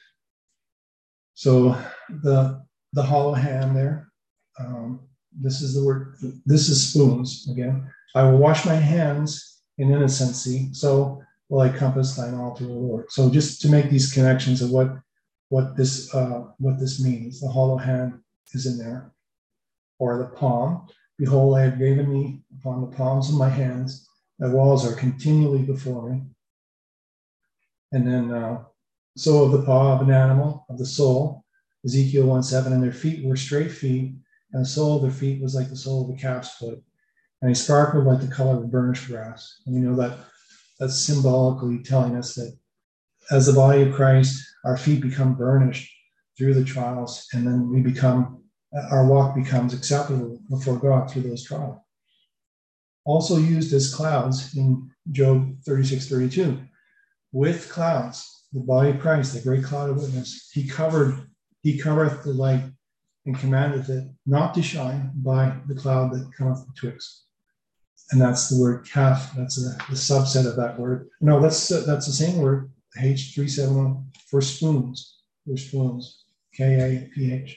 So the hollow hand there, this is the word, this is spoons again. I will wash my hands in innocency, so will I compass thine altar, O Lord. So just to make these connections of what this means, the hollow hand is in there, or the palm. Behold, I have graven me upon the palms of my hands. Thy walls are continually before me. And then, so of the paw of an animal, of the sole, Ezekiel 1:7, and their feet were straight feet, and the sole of their feet was like the sole of a calf's foot, and they sparkled like the color of burnished brass. And we know that that's symbolically telling us that as the body of Christ, our feet become burnished through the trials, and then our walk becomes acceptable before God through those trials. Also used as clouds in Job 36:32. With clouds, the body of Christ, the great cloud of witness, he covereth the light and commandeth it not to shine by the cloud that cometh betwixt. And that's the word kaf. That's the subset of that word. No, that's the same word, H370, for spoons. For spoons, K-A-P-H.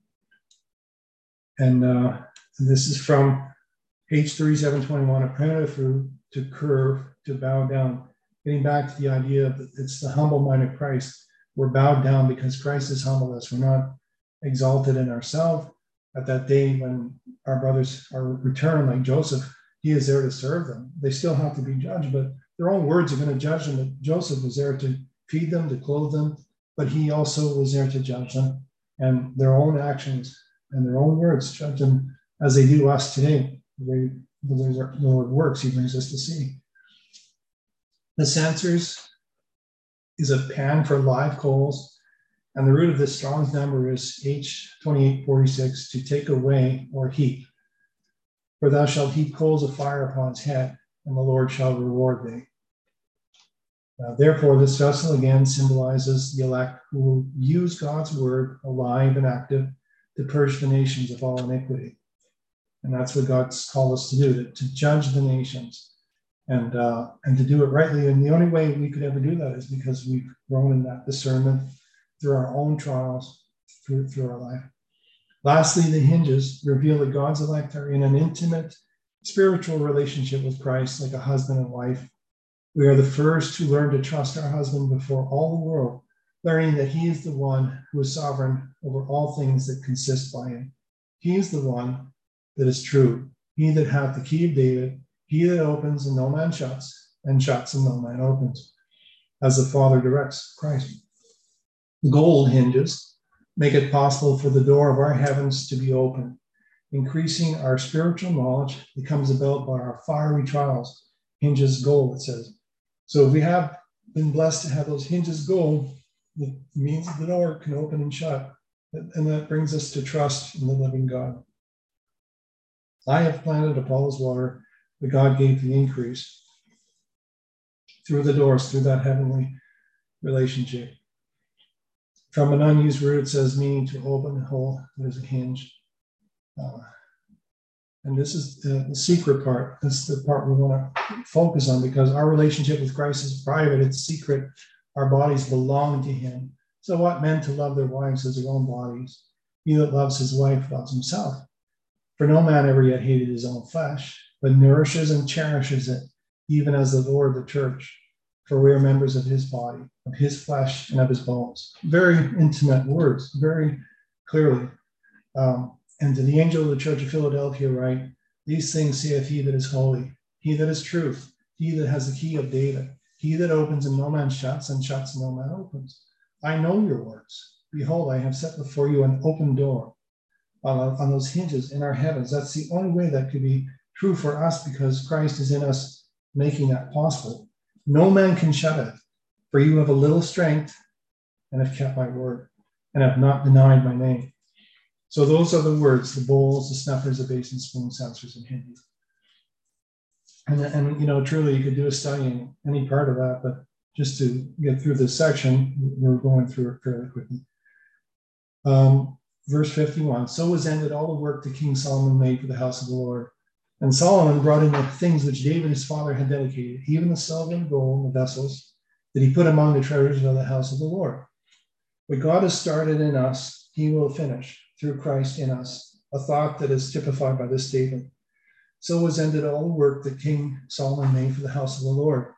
And this is from H3721, a primitive to curve, to bow down. Getting back to the idea that it's the humble mind of Christ. We're bowed down because Christ has humbled us. We're not exalted in ourselves. At that day when our brothers are returned, like Joseph, he is there to serve them. They still have to be judged, but their own words are going to judge them. But Joseph was there to feed them, to clothe them, but he also was there to judge them. And their own actions and their own words judge them as they do us today. The way the Lord works, he brings us to see. The censers is a pan for live coals, and the root of this Strong's number is H2846, to take away or heap. For thou shalt heap coals of fire upon his head, and the Lord shall reward thee. Therefore, this vessel again symbolizes the elect who will use God's word alive and active to purge the nations of all iniquity. And that's what God's called us to do, to judge the nations and to do it rightly. And the only way we could ever do that is because we've grown in that discernment through our own trials, through our life. Lastly, the hinges reveal that God's elect are in an intimate spiritual relationship with Christ, like a husband and wife. We are the first to learn to trust our husband before all the world, learning that he is the one who is sovereign over all things that consist by him. He is the one that is true, he that hath the key of David, he that opens and no man shuts, and shuts and no man opens, as the Father directs Christ. The gold hinges make it possible for the door of our heavens to be open. Increasing our spiritual knowledge that comes about by our fiery trials. Hinges gold, it says. So if we have been blessed to have those hinges gold, it means that the door can open and shut. And that brings us to trust in the living God. I have planted, Apollos water, but God gave the increase. Through the doors, through that heavenly relationship. From an unused root, it says meaning to open and hold. There's a hinge. And this is the secret part. That's the part we want to focus on, because our relationship with Christ is private. It's secret. Our bodies belong to him. So what men to love their wives as their own bodies? He that loves his wife loves himself. For no man ever yet hated his own flesh, but nourishes and cherishes it, even as the Lord the church. For we are members of his body, of his flesh, and of his bones. Very intimate words, very clearly. And to the angel of the church of Philadelphia write, these things saith he that is holy, he that is truth, he that has the key of David, he that opens and no man shuts, and shuts and no man opens. I know your works. Behold, I have set before you an open door on those hinges in our heavens. That's the only way that could be true for us, because Christ is in us making that possible. No man can shut it, for you have a little strength and have kept my word and have not denied my name. So those are the words, the bowls, the snuffers, the basins, spoons, censers, and hinges. And you know, truly you could do a study in any part of that, but just to get through this section, we're going through it fairly quickly. Verse 51, so was ended all the work that King Solomon made for the house of the Lord. And Solomon brought in the things which David his father had dedicated, even the silver and gold and the vessels that he put among the treasures of the house of the Lord. What God has started in us, he will finish through Christ in us, a thought that is typified by this statement. So was ended all the work that King Solomon made for the house of the Lord.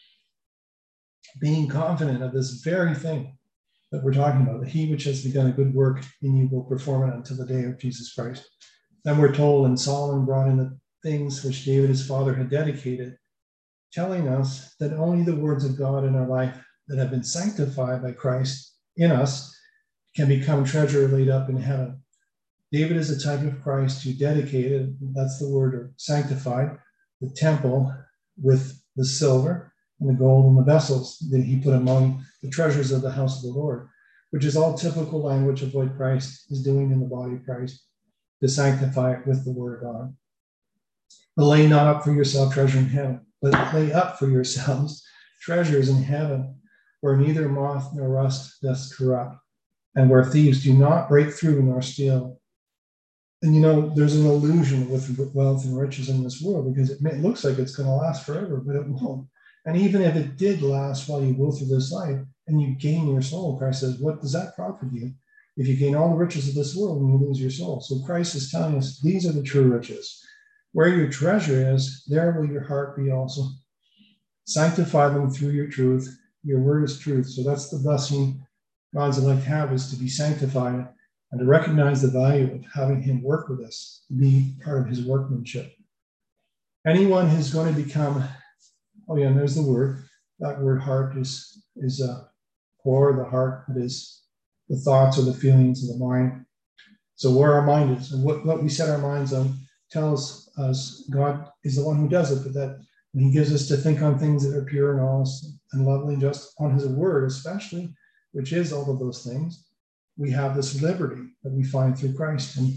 Being confident of this very thing that we're talking about, that he which has begun a good work in you will perform it until the day of Jesus Christ. Then we're told, and Solomon brought in the things which David his father had dedicated, telling us that only the words of God in our life that have been sanctified by Christ in us can become treasure laid up in heaven. David is a type of Christ who dedicated, that's the word, or sanctified, the temple with the silver and the gold and the vessels that he put among the treasures of the house of the Lord, which is all typical language of what Christ is doing in the body of Christ, to sanctify it with the word of God. But lay not up for yourself treasure in heaven, but lay up for yourselves treasures in heaven, where neither moth nor rust doth corrupt, and where thieves do not break through nor steal. And you know, there's an illusion with wealth and riches in this world, because it looks like it's going to last forever, but it won't. And even if it did last while you go through this life and you gain your soul, Christ says, what does that profit you if you gain all the riches of this world and you lose your soul? So Christ is telling us these are the true riches. Where your treasure is, there will your heart be also. Sanctify them through your truth. Your word is truth. So that's the blessing God's elect have, is to be sanctified and to recognize the value of having him work with us, to be part of his workmanship. Anyone who's going to become, oh yeah, and there's the word. That word heart is core, the heart, that is the thoughts or the feelings of the mind. So where our mind is and what we set our minds on tells us God is the one who does it, but that he gives us to think on things that are pure and honest and lovely, and just on his word especially, which is all of those things. We have this liberty that we find through Christ. And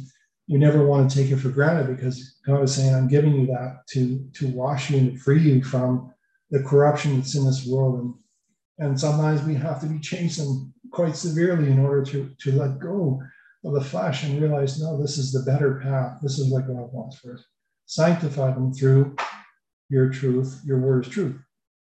you never want to take it for granted, because God is saying, I'm giving you that to wash you and to free you from the corruption that's in this world. And sometimes we have to be chastened quite severely in order to let go of the flesh and realize, no, this is the better path. This is what God wants for us. Sanctify them through your truth. Your word is truth.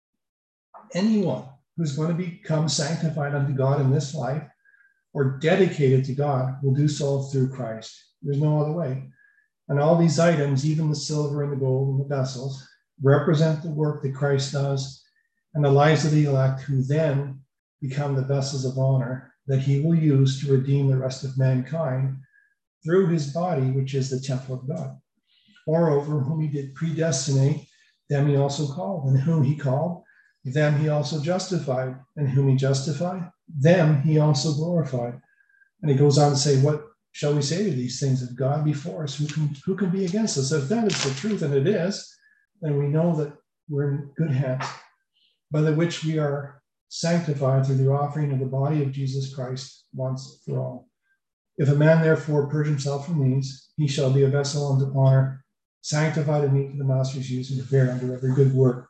Anyone who's going to become sanctified unto God in this life or dedicated to God will do so through Christ. There's no other way. And all these items, even the silver and the gold and the vessels, represent the work that Christ does and the lives of the elect, who then become the vessels of honor that he will use to redeem the rest of mankind through his body, which is the temple of God. Moreover, whom he did predestinate, them he also called, and whom he called, them he also justified, and whom he justified, them he also glorified. And he goes on to say, what shall we say to these things? If God be for us, who can be against us? If that is the truth, and it is, then we know that we're in good hands, by the which we are sanctified through the offering of the body of Jesus Christ once for all. If a man therefore purge himself from these, he shall be a vessel unto honor, sanctified and meet for the master's use, and prepared unto every good work.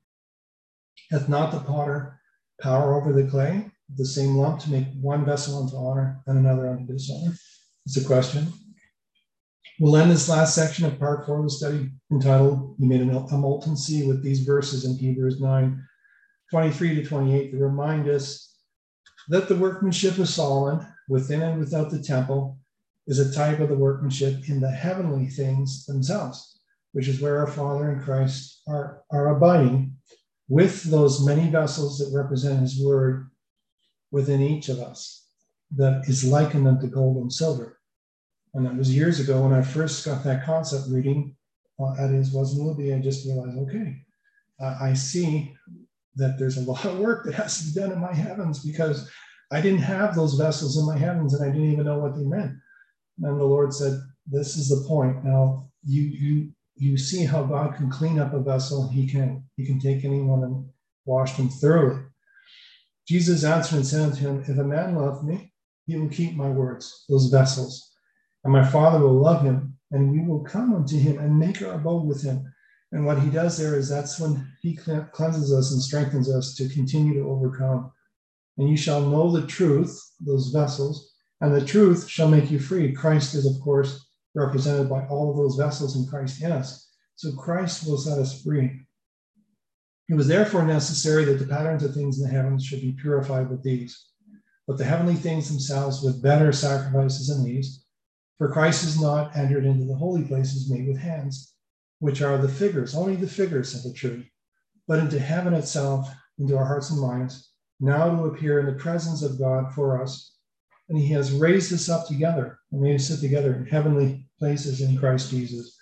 Hath not the potter power over the clay, the same lump, to make one vessel unto honor and another unto dishonor? It's a question. We'll end this last section of part 4 of the study entitled, He Made a Molten Sea, with these verses in Hebrews 9:23 to 28 to remind us that the workmanship of Solomon, within and without the temple, is a type of the workmanship in the heavenly things themselves, which is where our Father in Christ are abiding, with those many vessels that represent his word within each of us, that is likened unto gold and silver. And that was years ago when I first got that concept reading at his Wasnudi. I just realized, okay, I see that there's a lot of work that has to be done in my heavens, because I didn't have those vessels in my heavens and I didn't even know what they meant. And the Lord said, this is the point. Now you see how God can clean up a vessel. He can take anyone and wash them thoroughly. Jesus answered and said unto him, if a man love me, he will keep my words, those vessels. And my Father will love him, and we will come unto him and make our abode with him. And what he does there is that's when he cleanses us and strengthens us to continue to overcome. And you shall know the truth, those vessels, and the truth shall make you free. Christ is, of course, represented by all of those vessels in Christ in us. So Christ will set us free. It was therefore necessary that the patterns of things in the heavens should be purified with these, but the heavenly things themselves with better sacrifices than these. For Christ is not entered into the holy places made with hands, which are the figures, only the figures of the truth, but into heaven itself, into our hearts and minds, now to appear in the presence of God for us. And he has raised us up together and made us sit together in heavenly places in Christ Jesus.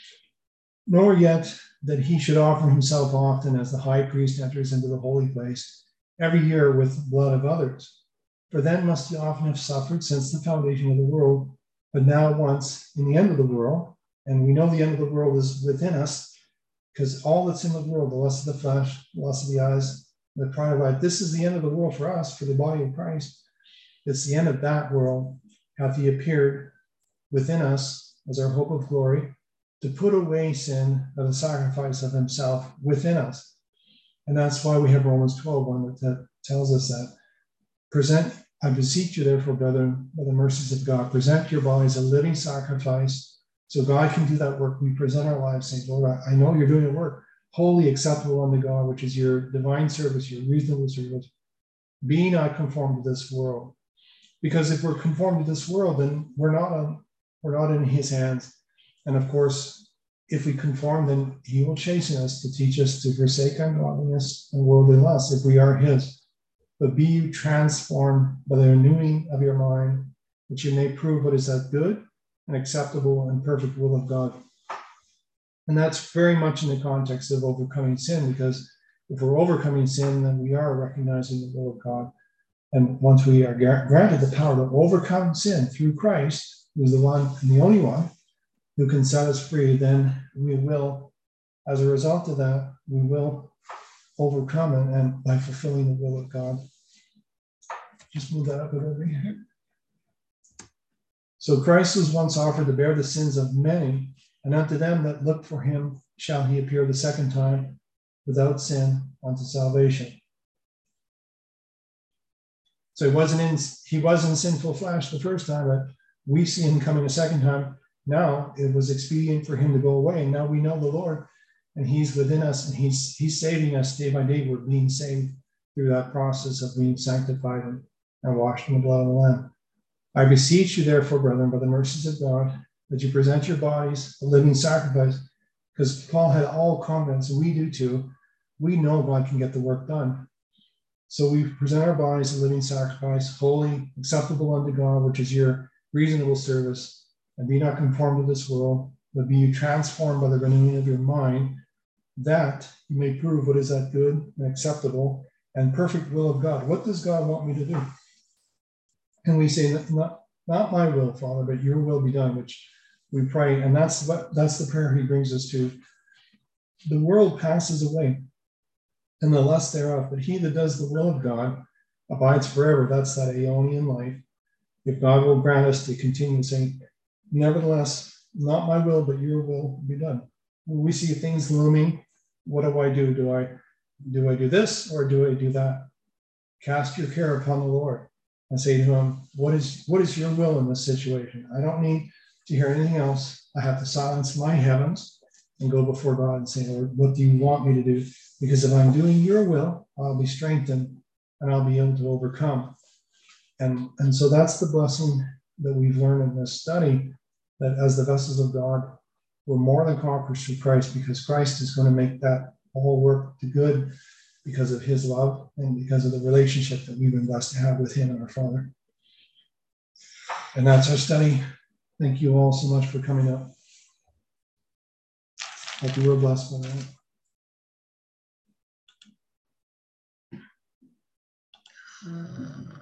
Nor yet that he should offer himself often, as the high priest enters into the holy place every year with the blood of others. For then must he often have suffered since the foundation of the world, but now once in the end of the world, and we know the end of the world is within us, because all that's in the world, the lust of the flesh, the lust of the eyes, the pride of life, this is the end of the world for us, for the body of Christ. It's the end of that world. Hath he appeared within us as our hope of glory, to put away sin by the sacrifice of himself within us. And that's why we have Romans 12:1 that tells us that, I beseech you, therefore, brethren, by the mercies of God, present your bodies a living sacrifice, so God can do that work. We present our lives saying, Lord, I know you're doing a work, wholly acceptable unto God, which is your divine service, your reasonable service. Be not conformed to this world. Because if we're conformed to this world, then we're not in his hands. And of course, if we conform, then he will chasten us to teach us to forsake ungodliness and worldly lust if we are his. But be you transformed by the renewing of your mind, that you may prove what is that good and acceptable and perfect will of God. And that's very much in the context of overcoming sin, because if we're overcoming sin, then we are recognizing the will of God. And once we are granted the power to overcome sin through Christ, who's the one and the only one who can set us free, then we will, as a result of that, we will overcome it, and by fulfilling the will of God. Just move that up a bit over here. So Christ was once offered to bear the sins of many, and unto them that look for him shall he appear the second time without sin unto salvation. So he was in sinful flesh the first time, but we see him coming a second time. Now it was expedient for him to go away. And now we know the Lord, and he's within us, and he's saving us day by day. We're being saved through that process of being sanctified and washed in the blood of the Lamb. I beseech you, therefore, brethren, by the mercies of God, that you present your bodies a living sacrifice, because Paul had all confidence, and we do too. We know God can get the work done. So we present our bodies a living sacrifice, holy, acceptable unto God, which is your reasonable service. And be not conformed to this world, but be you transformed by the renewing of your mind, that you may prove what is that good and acceptable and perfect will of God. What does God want me to do? And we say, not my will, Father, but your will be done, which we pray. And that's the prayer he brings us to. The world passes away and the lust thereof, but he that does the will of God abides forever. That's that aeonian life. If God will grant us to continue saying, nevertheless, not my will, but your will be done. When we see things looming, what do I do? Do I do this or do I do that? Cast your care upon the Lord and say to him, what is your will in this situation? I don't need to hear anything else. I have to silence my heavens and go before God and say, Lord, what do you want me to do? Because if I'm doing your will, I'll be strengthened and I'll be able to overcome. And so that's the blessing that we've learned in this study, that as the vessels of God, we're more than conquerors through Christ, because Christ is going to make that all work to good because of his love and because of the relationship that we've been blessed to have with him and our Father. And that's our study. Thank you all so much for coming up. Hope you were blessed by that.